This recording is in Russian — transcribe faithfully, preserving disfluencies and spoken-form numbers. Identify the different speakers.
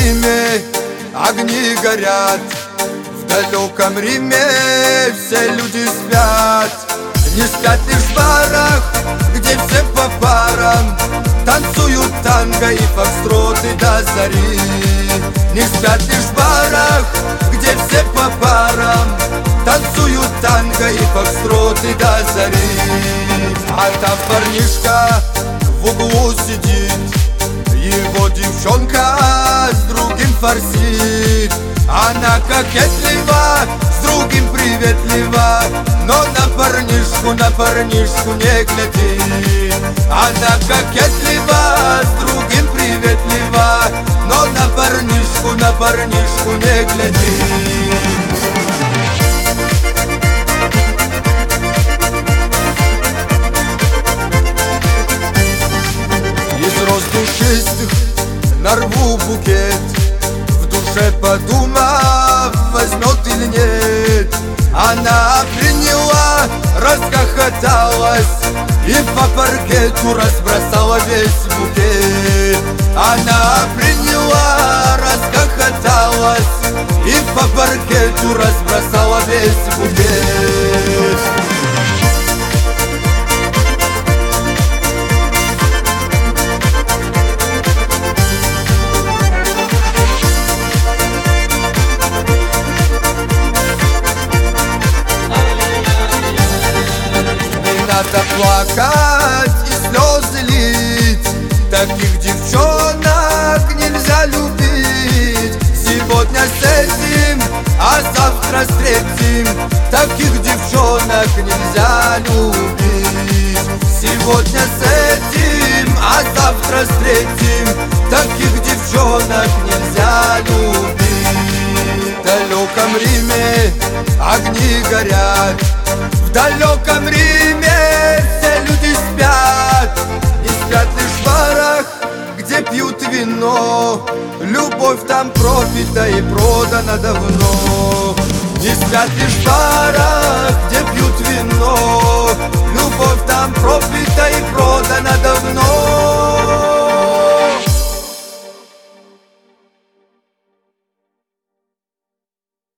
Speaker 1: Риме огни горят, в далеком Риме все люди спят. Не спят лишь в барах, где все по парам танцуют танго и фокстроты до зари. Не спят лишь в барах, где все по парам танцуют танго и фокстроты до зари. А там парнишка в углу сидит, его девчонка с другим форсит. Она кокетлива, с другим приветлива, но на парнишку, на парнишку не глядит. Она кокетлива, с другим приветлива, но на парнишку, на парнишку не глядит. Из роз душистых нарву букет, в душе подумав, возьмет или нет. Она приняла, расхохоталась и по паркету разбросала весь букет. Она приняла, расхохоталась и по паркету разбросала весь букет. Надо плакать и слезы лить, таких девчонок нельзя любить. Сегодня с этим, а завтра с третьим, таких девчонок нельзя любить. Сегодня с этим, а завтра с третьим, таких девчонок нельзя любить. В далеком Риме огни горят, в далеком Риме все люди спят. Не спят лишь в барах, где пьют вино, любовь там пропита и продана давно. Не спят лишь в барах, где пьют вино,